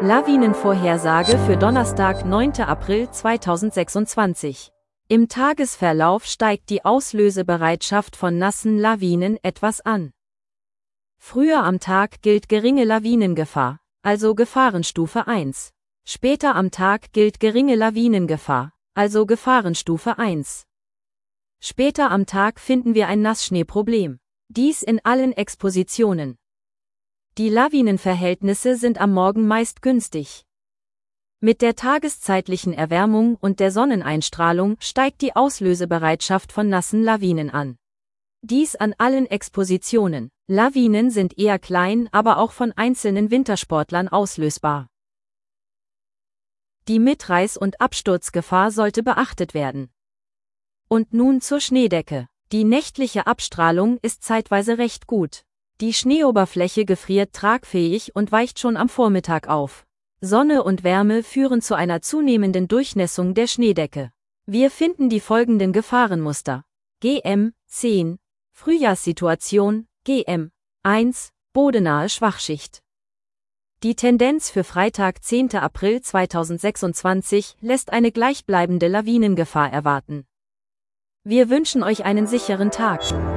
Lawinenvorhersage für Donnerstag, 9. April 2026. Im Tagesverlauf steigt die Auslösebereitschaft von nassen Lawinen etwas an. Früher am Tag gilt geringe Lawinengefahr, also Gefahrenstufe 1. Später am Tag gilt geringe Lawinengefahr, also Gefahrenstufe 1. Später am Tag finden wir ein Nassschneeproblem. Dies in allen Expositionen. Die Lawinenverhältnisse sind am Morgen meist günstig. Mit der tageszeitlichen Erwärmung und der Sonneneinstrahlung steigt die Auslösebereitschaft von nassen Lawinen an. Dies an allen Expositionen. Lawinen sind eher klein, aber auch von einzelnen Wintersportlern auslösbar. Die Mitreiß- und Absturzgefahr sollte beachtet werden. Und nun zur Schneedecke. Die nächtliche Abstrahlung ist zeitweise recht gut. Die Schneeoberfläche gefriert tragfähig und weicht schon am Vormittag auf. Sonne und Wärme führen zu einer zunehmenden Durchnässung der Schneedecke. Wir finden die folgenden Gefahrenmuster. GM 10. Frühjahrssituation, GM 1. Bodenahe Schwachschicht. Die Tendenz für Freitag, 10. April 2026 lässt eine gleichbleibende Lawinengefahr erwarten. Wir wünschen euch einen sicheren Tag.